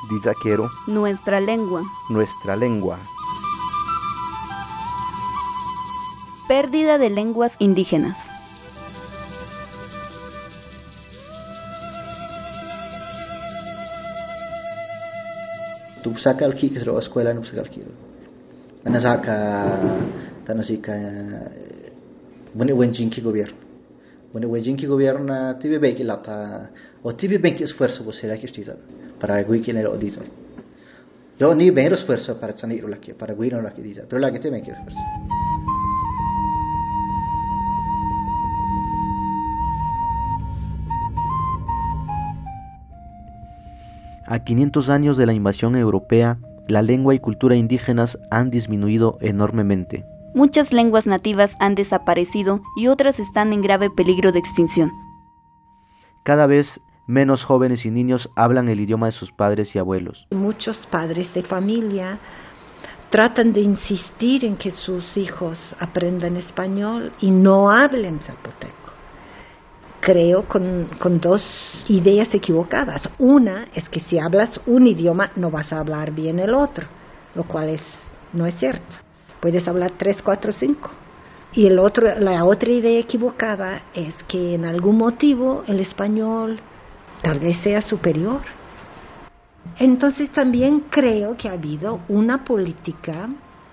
Dizaquero, nuestra lengua. nuestra lengua. Pérdida de lenguas indígenas. Tupsaka al kik ro escuela no psaka al kik. Anasaka tanasika bune wenjinki gobierno. Bune wenjinki gobierno tibe beki lata o tibe beki esfuerzo será que estiza para guikin el odisa. Yo ni ben esfuerzo para sanir la que para guinar la que dice, pero la que te beki esfuerzo. A 500 años de la invasión europea, la lengua y cultura indígenas han disminuido enormemente. Muchas lenguas nativas han desaparecido y otras están en grave peligro de extinción. Cada vez menos jóvenes y niños hablan el idioma de sus padres y abuelos. Muchos padres de familia tratan de insistir en que sus hijos aprendan español y no hablen zapoteco. Creo con dos ideas equivocadas. Una es que si hablas un idioma no vas a hablar bien el otro, lo cual no es cierto. Puedes hablar 3, 4, 5. Y la otra idea equivocada es que en algún motivo el español tal vez sea superior. Entonces también creo que ha habido una política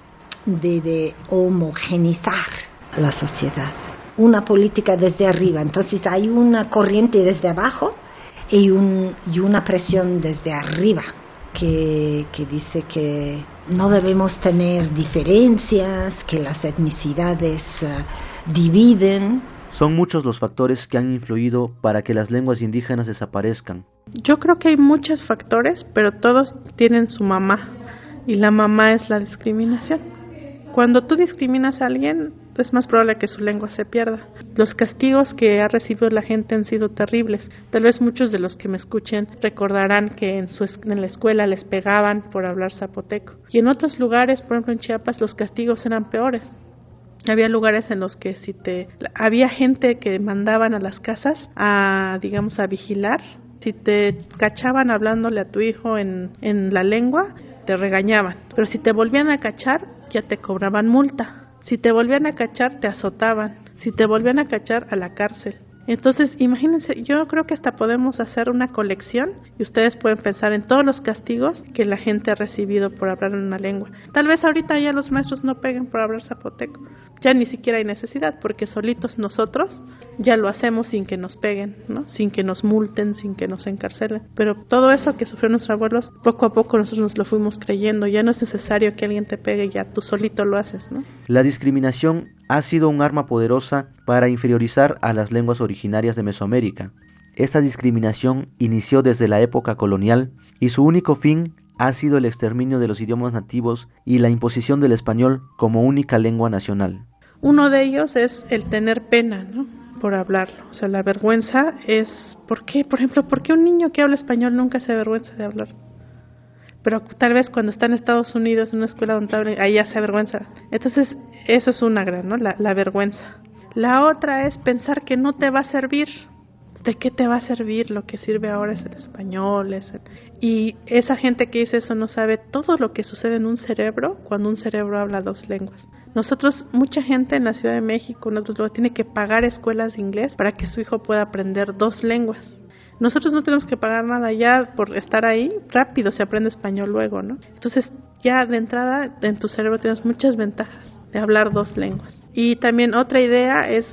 de homogeneizar la sociedad. Una política desde arriba, entonces hay una corriente desde abajo y una presión desde arriba que dice que no debemos tener diferencias, que las etnicidades dividen. Son muchos los factores que han influido para que las lenguas indígenas desaparezcan. Yo creo que hay muchos factores, pero todos tienen su mamá, y la mamá es la discriminación. Cuando tú discriminas a alguien, es más probable que su lengua se pierda. Los castigos que ha recibido la gente han sido terribles. Tal vez muchos de los que me escuchen recordarán que en la escuela les pegaban por hablar zapoteco. Y en otros lugares, por ejemplo en Chiapas, los castigos eran peores. Había lugares en los que había gente que mandaban a las casas a vigilar. Si te cachaban hablándole a tu hijo en la lengua, te regañaban. Pero si te volvían a cachar, ya te cobraban multa. Si te volvían a cachar, te azotaban. Si te volvían a cachar, a la cárcel. Entonces, imagínense, yo creo que hasta podemos hacer una colección y ustedes pueden pensar en todos los castigos que la gente ha recibido por hablar en una lengua. Tal vez ahorita ya los maestros no peguen por hablar zapoteco. Ya ni siquiera hay necesidad, porque solitos nosotros ya lo hacemos sin que nos peguen, ¿no? Sin que nos multen, sin que nos encarcelen. Pero todo eso que sufrieron nuestros abuelos, poco a poco nosotros nos lo fuimos creyendo. Ya no es necesario que alguien te pegue, ya tú solito lo haces, ¿no? La discriminación ha sido un arma poderosa para inferiorizar a las lenguas originarias de Mesoamérica. Esta discriminación inició desde la época colonial y su único fin ha sido el exterminio de los idiomas nativos y la imposición del español como única lengua nacional. Uno de ellos es el tener pena, ¿no?, por hablarlo. O sea, la vergüenza es... ¿Por qué? Por ejemplo, ¿por qué un niño que habla español nunca se avergüenza de hablar? Pero tal vez cuando está en Estados Unidos, en una escuela donde habla, ahí ya se avergüenza. Entonces, eso es una gran, ¿no?, la vergüenza. La otra es pensar que no te va a servir. ¿De qué te va a servir? Lo que sirve ahora es el español. Y esa gente que dice eso no sabe todo lo que sucede en un cerebro cuando un cerebro habla 2 lenguas. Nosotros, mucha gente en la Ciudad de México, en otros lugares, tiene que pagar escuelas de inglés para que su hijo pueda aprender 2 lenguas. Nosotros no tenemos que pagar nada, ya por estar ahí, rápido se aprende español luego, ¿no? Entonces, ya de entrada, en tu cerebro tienes muchas ventajas de hablar 2 lenguas. Y también otra idea es,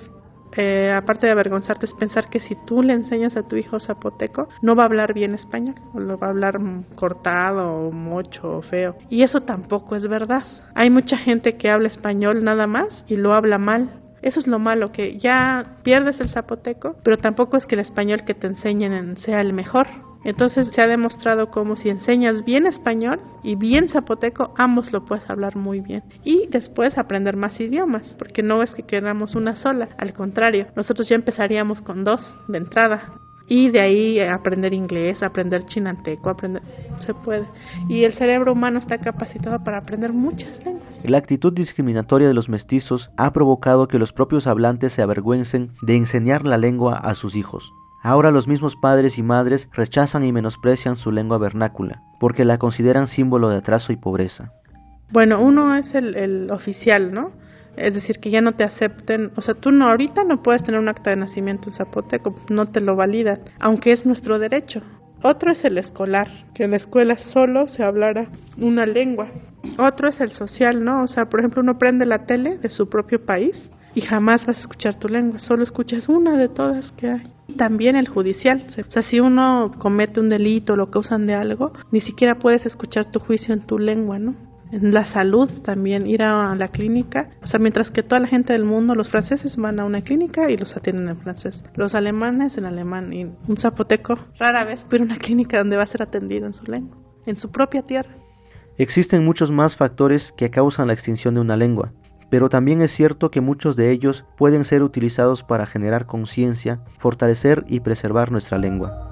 aparte de avergonzarte, es pensar que si tú le enseñas a tu hijo zapoteco, no va a hablar bien español, o lo va a hablar cortado, o mocho, o feo. Y eso tampoco es verdad. Hay mucha gente que habla español nada más y lo habla mal. Eso es lo malo, que ya pierdes el zapoteco, pero tampoco es que el español que te enseñen sea el mejor. Entonces se ha demostrado como si enseñas bien español y bien zapoteco, ambos lo puedes hablar muy bien. Y después aprender más idiomas, porque no es que queramos una sola, al contrario, nosotros ya empezaríamos con 2 de entrada. Y de ahí aprender inglés, aprender chinanteco, se puede. Y el cerebro humano está capacitado para aprender muchas lenguas. La actitud discriminatoria de los mestizos ha provocado que los propios hablantes se avergüencen de enseñar la lengua a sus hijos. Ahora los mismos padres y madres rechazan y menosprecian su lengua vernácula, porque la consideran símbolo de atraso y pobreza. Bueno, uno es el oficial, ¿no? Es decir, que ya no te acepten, o sea, tú no, ahorita no puedes tener un acta de nacimiento en zapoteco, no te lo validan, aunque es nuestro derecho. Otro es el escolar, que en la escuela solo se hablara una lengua. Otro es el social, ¿no? O sea, por ejemplo, uno prende la tele de su propio país y jamás vas a escuchar tu lengua, solo escuchas una de todas que hay. También el judicial, o sea, si uno comete un delito o lo causan de algo, ni siquiera puedes escuchar tu juicio en tu lengua, ¿no? En la salud también, ir a la clínica, o sea, mientras que toda la gente del mundo, los franceses van a una clínica y los atienden en francés, los alemanes en alemán, y un zapoteco rara vez puede ir a una clínica donde va a ser atendido en su lengua, en su propia tierra. Existen muchos más factores que causan la extinción de una lengua, pero también es cierto que muchos de ellos pueden ser utilizados para generar conciencia, fortalecer y preservar nuestra lengua.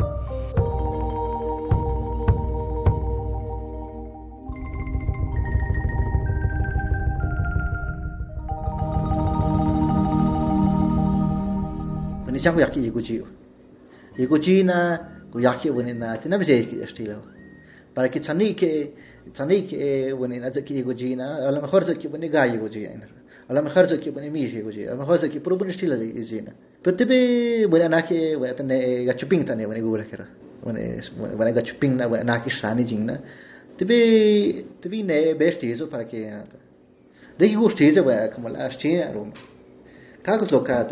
Siang yaki iguchi na yaki wenina tina bije ki estilo para que chani que wenina zaki iguchi na a lo mejor zaki wene ga iguchi a lo mejor zaki wene mi iguchi a lo mejor zaki puro buen estilo iguchi na pero tebe wena na que wena tane gachuping tane wene gura kera wene gachuping na wena ki shani jingna tebe ne best eso para que de gusti ze wena como la stina rom Kagos lokat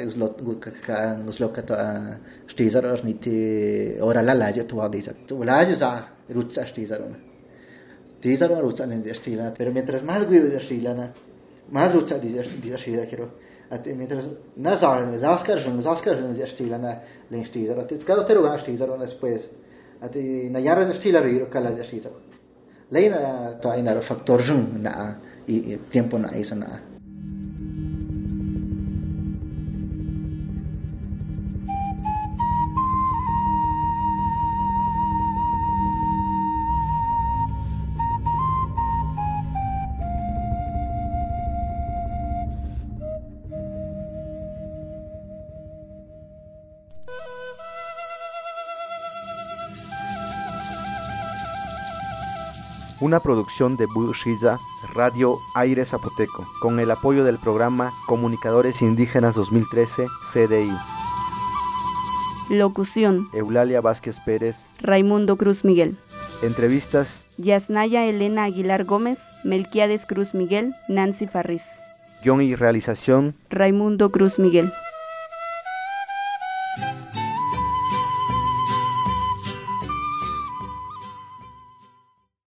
stizar orniti ora la laje tu hadisa. Tu laje za rutsa stizar ona. Stizar ona rutsa ne stila, pero mientras más guido de stilana, más rutsa dice stila quiero. Ate mientras na zaskar ne stilana len stizar. Ate cada tero ga stizar ona después. Ate na yara de stila ro kala de stizar. Leina to ina factor jun na y tiempo na isa na. Una producción de Bushiza, Radio Aire Zapoteco, con el apoyo del programa Comunicadores Indígenas 2013, CDI. Locución: Eulalia Vázquez Pérez, Raimundo Cruz Miguel. Entrevistas: Yasnaya Elena Aguilar Gómez, Melquiades Cruz Miguel, Nancy Farris. Guión y realización: Raimundo Cruz Miguel.